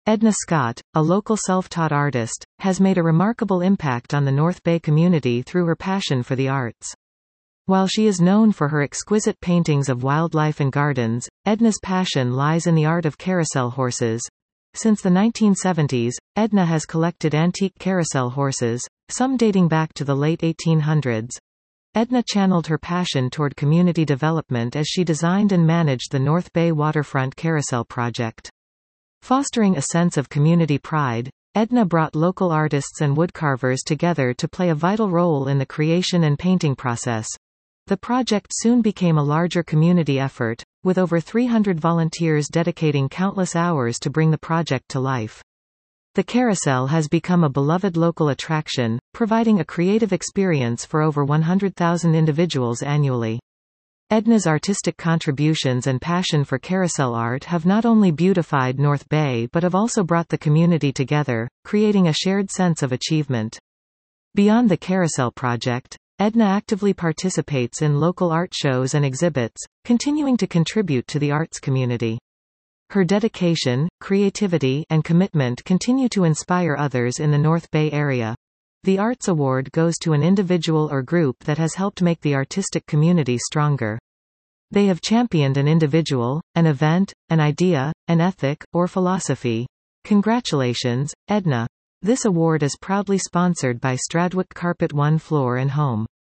Edna Scott, a local self-taught artist, has made a remarkable impact on the North Bay community through her passion for the arts. While she is known for her exquisite paintings of wildlife and gardens, Edna's passion lies in the art of carousel horses. Since the 1970s, Edna has collected antique carousel horses, some dating back to the late 1800s. Edna channeled her passion toward community development as she designed and managed the North Bay Waterfront Carousel Project. Fostering a sense of community pride, Edna brought local artists and woodcarvers together to play a vital role in the creation and painting process. The project soon became a larger community effort, with over 300 volunteers dedicating countless hours to bring the project to life. The carousel has become a beloved local attraction, providing a creative experience for over 100,000 individuals annually. Edna's artistic contributions and passion for carousel art have not only beautified North Bay but have also brought the community together, creating a shared sense of achievement. Beyond the carousel project, Edna actively participates in local art shows and exhibits, continuing to contribute to the arts community. Her dedication, creativity, and commitment continue to inspire others in the North Bay area. The Arts Award goes to an individual or group that has helped make the artistic community stronger. They have championed an individual, an event, an idea, an ethic, or philosophy. Congratulations, Edna. This award is proudly sponsored by Stradwick Carpet One Floor and Home.